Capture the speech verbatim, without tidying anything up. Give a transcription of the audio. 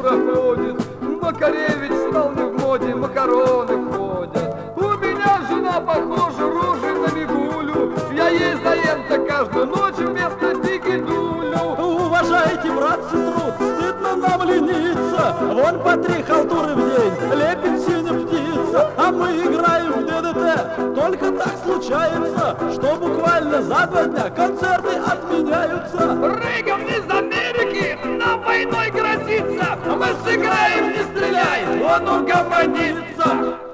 заходит. Макаревич стал не в моде, макароны ходят. У меня жена похожа рожей на Мигулю. Я ей заем-то каждую ночь вместо дигидулю. Уважайте, братцы, труд, стыдно нам лениться. Вон по три халтуры в день, лепит синяя птица. А мы играем в ДДТ, только так случается, что буквально за два дня концерты отменяются. Рейган из Америки нам войной грозится. Мы сыграем, не стреляй, он угомонится.